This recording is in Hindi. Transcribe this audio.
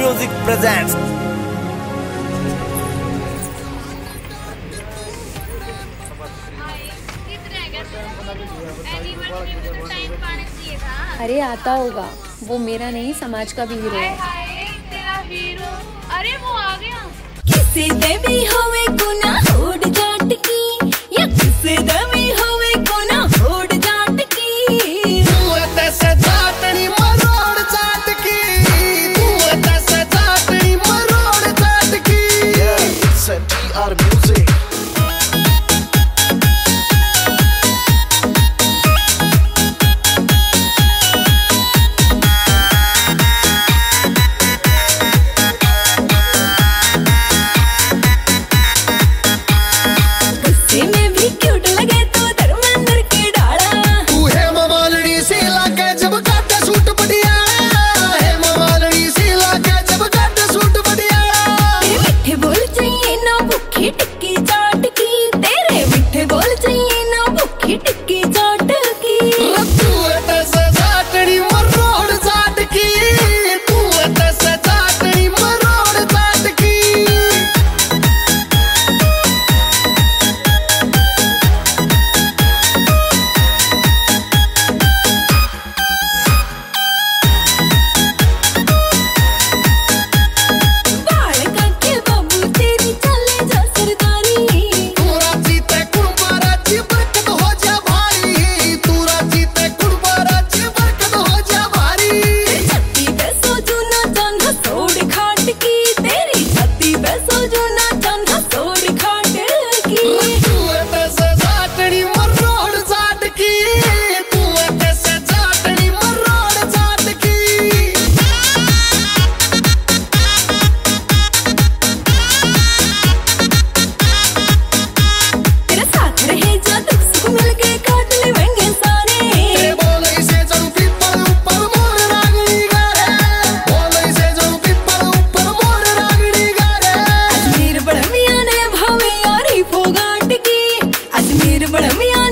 Music presents. अरे आता होगा, वो मेरा नहीं समाज का भी हीरो है। तेरा हीरो, अरे वो आ गया। किसे देवी होवे गुना होड़ जाट की, या किसे देवी होवे गुना होड़ जाट की। तू ऐसे जाटनी मरोड़ जाट की, तू ऐसे जाटनी मरोड़ जाट की। It's a TR music। टिक्की चाट की, तेरे मिठे बोल चाहिए ना भूखी टिक्की चाट की। तू ऐसे जाटनी मरोड़ जाट की, तू ऐसे जाटनी मरोड़ जाट की। बाल काके बाबू तेरी चले जा सरदारी। तू राजी ते कुड़बा राजी बरकत हो जा भारी, तू राजी ते कुड़बा राजी बरकत हो जा भारी। छत्ती पे सोजू ना चांदा सोड़ खाट की, तेरी छत्ती पे सोजू ना चांदा सोड़ खाट की। तू ऐसे जाटनी मरोड़ जाट की, तू ऐसे जाटनी मरोड़ जाट की। तेरा साथ रहे जा दुख सुख मिल के काट लेंगे सारे। तेरे बोले से चलूं पीपल ऊपर मोर रागड़ी गारे, बोले से चलूं पीपल ऊपर मोर रागड़ी गारे। अजमेर बड़मिया ने भावे यारी फोगाट की, अजमेर बड़मिया